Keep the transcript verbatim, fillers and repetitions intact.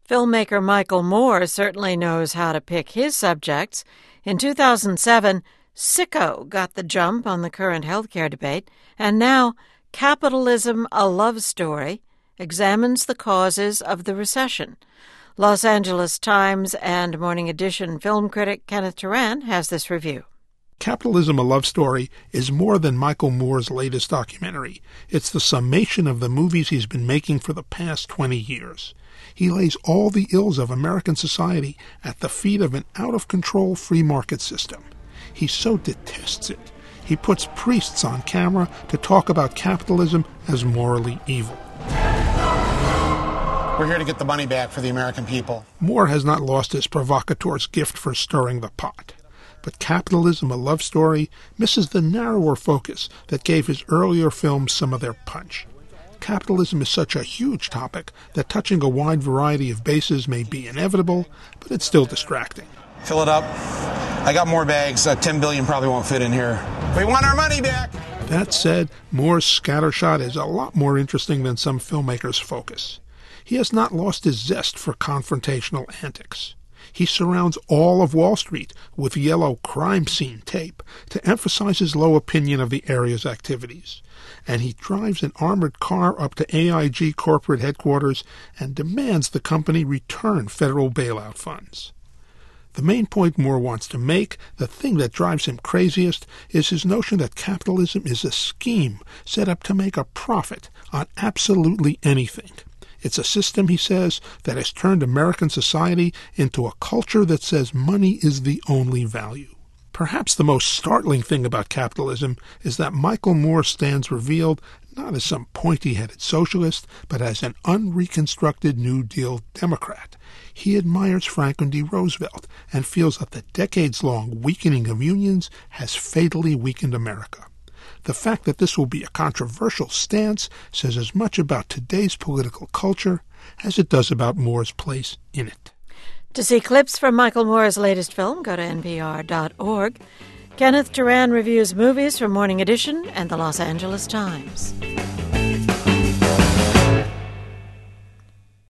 Filmmaker Michael Moore certainly knows how to pick his subjects. In two thousand seven, Sicko got the jump on the current healthcare debate, and now Capitalism, a Love Story examines the causes of the recession. Los Angeles Times and Morning Edition film critic Kenneth Turan has this review. Capitalism, a Love Story is more than Michael Moore's latest documentary. It's the summation of the movies he's been making for the past twenty years. He lays all the ills of American society at the feet of an out-of-control free market system. He so detests it. He puts priests on camera to talk about capitalism as morally evil. We're here to get the money back for the American people. Moore has not lost his provocateur's gift for stirring the pot. But Capitalism, a Love Story misses the narrower focus that gave his earlier films some of their punch. Capitalism is such a huge topic that touching a wide variety of bases may be inevitable, but it's still distracting. Fill it up. I got more bags. Uh, ten billion probably won't fit in here. We want our money back! That said, Moore's scattershot is a lot more interesting than some filmmakers' focus. He has not lost his zest for confrontational antics. He surrounds all of Wall Street with yellow crime scene tape to emphasize his low opinion of the area's activities. And he drives an armored car up to A I G corporate headquarters and demands the company return federal bailout funds. The main point Moore wants to make, the thing that drives him craziest, is his notion that capitalism is a scheme set up to make a profit on absolutely anything. It's a system, he says, that has turned American society into a culture that says money is the only value. Perhaps the most startling thing about capitalism is that Michael Moore stands revealed not as some pointy-headed socialist, but as an unreconstructed New Deal Democrat. He admires Franklin D. Roosevelt and feels that the decades-long weakening of unions has fatally weakened America. The fact that this will be a controversial stance says as much about today's political culture as it does about Moore's place in it. To see clips from Michael Moore's latest film, go to N P R dot org. Kenneth Turan reviews movies from Morning Edition and the Los Angeles Times.